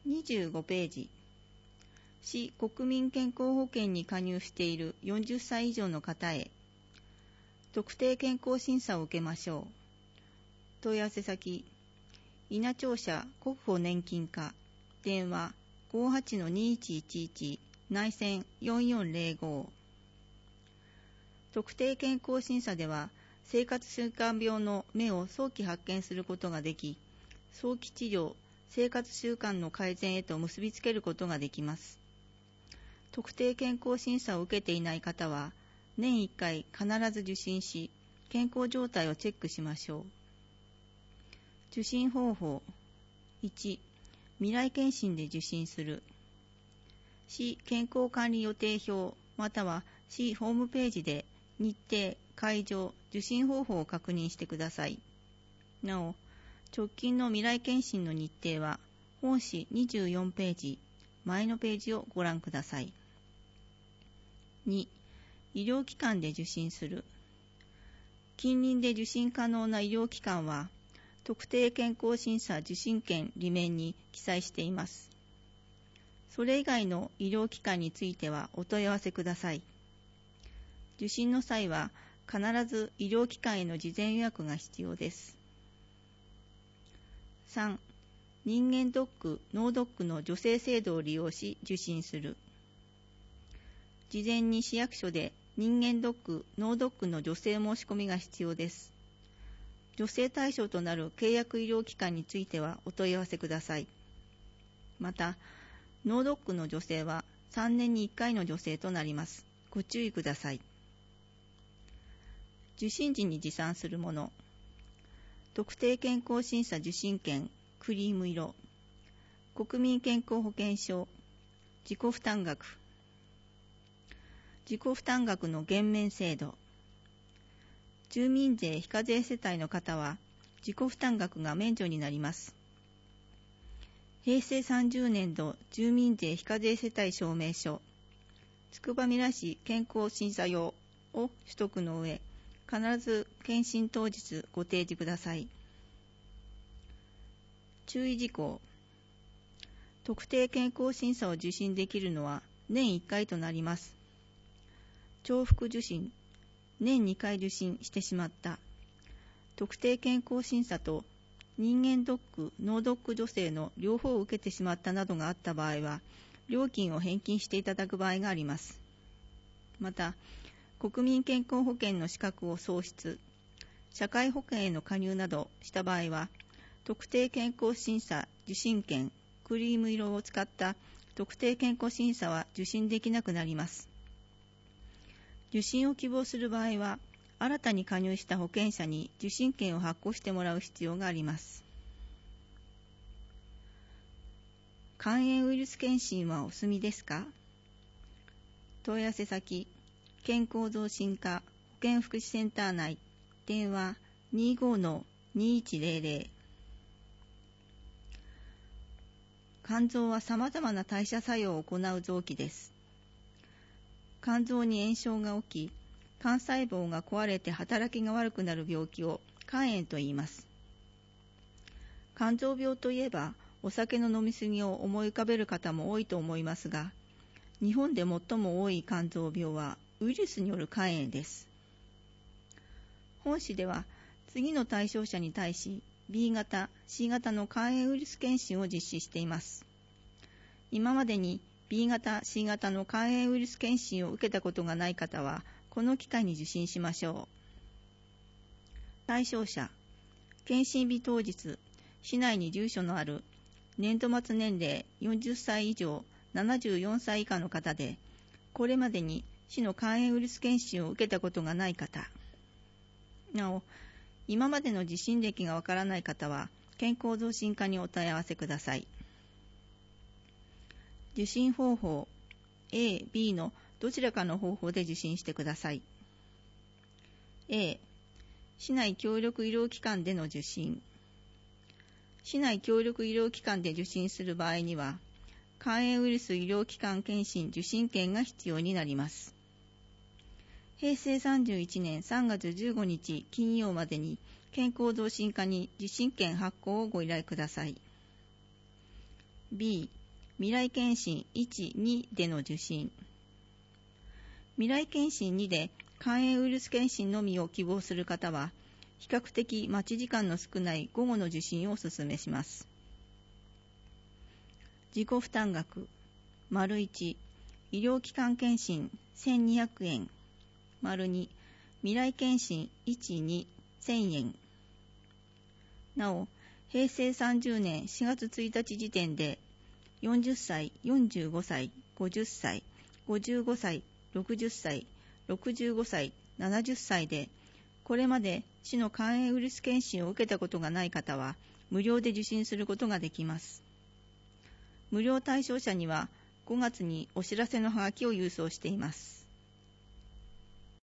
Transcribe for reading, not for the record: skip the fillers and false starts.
25ページ。市国民健康保険に加入している40歳以上の方へ、特定健康審査を受けましょう。問い合わせ先、稲庁舎国保年金課、電話 58-2111 内線4405。特定健康審査では、生活習慣病の目を早期発見することができ、早期治療、生活習慣の改善へと結びつけることができます。特定健康審査を受けていない方は、年1回必ず受診し、健康状態をチェックしましょう。受診方法。1、未来検診で受診する。市健康管理予定表または市ホームページで日程、会場、受診方法を確認してください。なお、直近の未来検診の日程は本誌24ページ、前のページをご覧ください。2、医療機関で受診する。近隣で受診可能な医療機関は、特定健康審査受診券裏面に記載しています。それ以外の医療機関についてはお問い合わせください。受診の際は必ず医療機関への事前予約が必要です。3、人間ドック、脳ドックの助成制度を利用し受診する。事前に市役所で人間ドック、脳ドックの助成申し込みが必要です。助成対象となる契約医療機関についてはお問い合わせください。また、脳ドックの助成は3年に1回の助成となります。ご注意ください。受診時に持参するもの。特定健康審査受診券、クリーム色。国民健康保険証。自己負担額。自己負担額の減免制度。住民税非課税世帯の方は自己負担額が免除になります。平成30年度住民税非課税世帯証明書、つくばみら市健康審査用を取得の上、必ず検診当日ご提示ください。注意事項。特定健康審査を受診できるのは年1回となります。重複受診、年2回受診してしまった。特定健康審査と人間ドック、脳ドック助成の両方を受けてしまったなどがあった場合は、料金を返金していただく場合があります。また、国民健康保険の資格を喪失、社会保険への加入などした場合は、特定健康審査受診券、クリーム色を使った特定健康審査は受診できなくなります。受診を希望する場合は、新たに加入した保険者に受診券を発行してもらう必要があります。肝炎ウイルス検診はお済みですか？問い合わせ先、健康増進課保健福祉センター内、電話 25-2100。肝臓は様々な代謝作用を行う臓器です。肝臓に炎症が起き、肝細胞が壊れて働きが悪くなる病気を肝炎と言います。肝臓病といえば、お酒の飲み過ぎを思い浮かべる方も多いと思いますが、日本で最も多い肝臓病はウイルスによる肝炎です。本誌では、次の対象者に対し B 型、C 型の肝炎ウイルス検診を実施しています。今までに B 型、C 型の肝炎ウイルス検診を受けたことがない方は、この機会に受診しましょう。対象者、検診日当日、市内に住所のある年度末年齢40歳以上74歳以下の方で、これまでに市の肝炎ウイルス検診を受けたことがない方。なお、今までの受診歴がわからない方は、健康増進課にお問い合わせください。受診方法、A、B のどちらかの方法で受診してください。A、市内協力医療機関での受診。市内協力医療機関で受診する場合には、肝炎ウイルス医療機関検診受診券が必要になります。平成31年3月15日金曜までに健康増進課に受診券発行をご依頼ください。B、 未来検診1、2での受診。未来検診2で肝炎ウイルス検診のみを希望する方は、比較的待ち時間の少ない午後の受診をお勧めします。自己負担額 ① 医療機関検診1200円 ② 未来検診1、2 1000円。なお、平成30年4月1日時点で40歳、45歳、50歳、55歳、60歳、65歳、70歳で、これまで市の肝炎ウイルス検診を受けたことがない方は、無料で受診することができます。無料対象者には5月にお知らせのはがきを郵送しています。